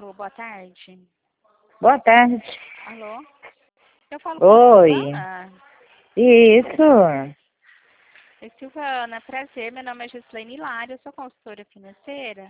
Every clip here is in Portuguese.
Alô, boa tarde. Boa tarde. Alô? Eu falo com a Oi. Silvana. Isso. Oi, Silvana, prazer. Meu nome é Gislaine Hilário, eu sou consultora financeira.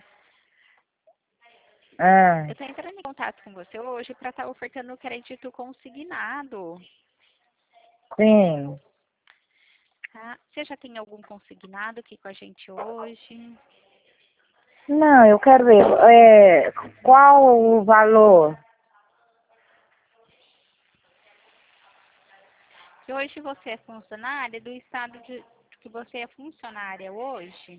Ah, Eu estou entrando em contato com você hoje para estar ofertando o crédito consignado. sim. Tá? Você já tem algum consignado aqui com a gente hoje? Não, eu quero ver. Qual o valor? Que hoje você é funcionária do estado que você é funcionária hoje?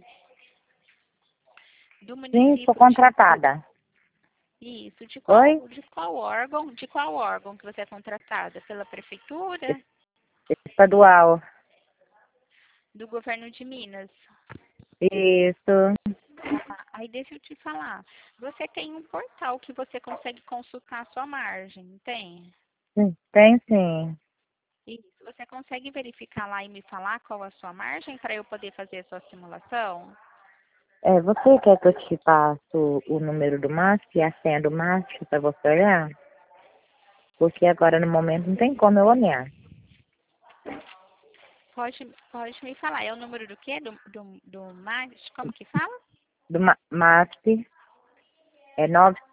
Do Sim, sou município contratada. Isso, Oi? de qual órgão que você é contratada? Pela prefeitura? Estadual. Do governo de Minas? Isso. Aí deixa eu te falar. Você tem um portal que você consegue consultar a sua margem, tem? Tem sim. Isso. Você consegue verificar lá e me falar qual a sua margem para eu poder fazer a sua simulação? Você quer que eu te passo o número do MASP e a senha do MASP para você olhar? Porque agora no momento não tem como eu olhar. Pode me falar. É o número do quê? Do mais? Como que fala? Do MASP é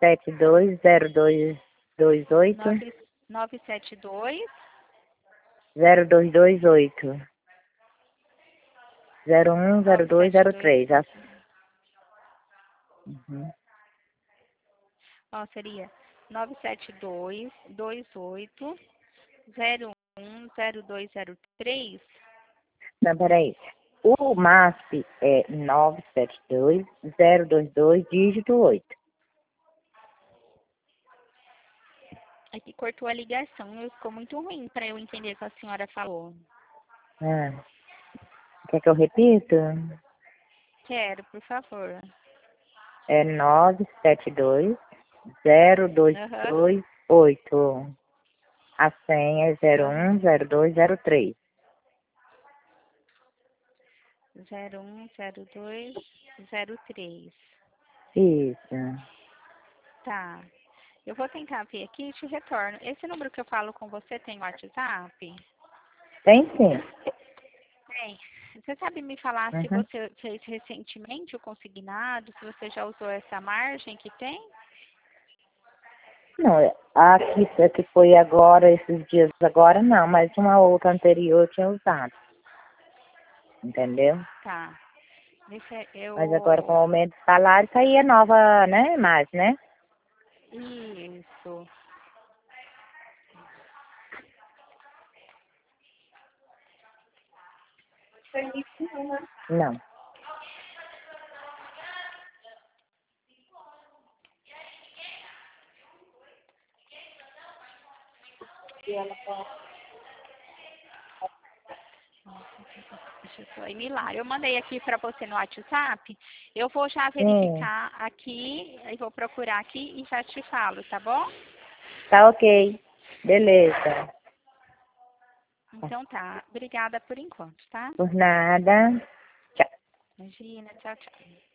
9720228 972 0228 972. 010203. Uhum. Ó, seria 972 28 010203. Não, peraí. O MASP é 9720222 dígito 8. Aqui cortou a ligação e ficou muito ruim para eu entender o que a senhora falou. Ah, quer que eu repita? Quero, por favor. É 972 Aham. 0228. A senha é Aham. 010203. 010203. Isso. Tá. Eu vou tentar ver aqui e te retorno. Esse número que eu falo com você tem WhatsApp? Tem sim. Tem. Você sabe me falar se Uhum. você fez recentemente o consignado, se você já usou essa margem que tem? Não, aqui foi agora, esses dias agora não, mas uma outra anterior eu tinha usado. Entendeu? Tá. Deixa Mas agora com o eu. aumento do salário, isso aí é nova, né? Mais, né? Isso. Não. Deixa eu só ir Milar. Eu mandei aqui para você no WhatsApp. Eu vou já Sim. verificar aqui, e vou procurar aqui e já te falo, tá bom? Tá ok. Beleza. Então tá. Obrigada por enquanto, tá? Por nada. Tchau. Imagina, tchau, tchau.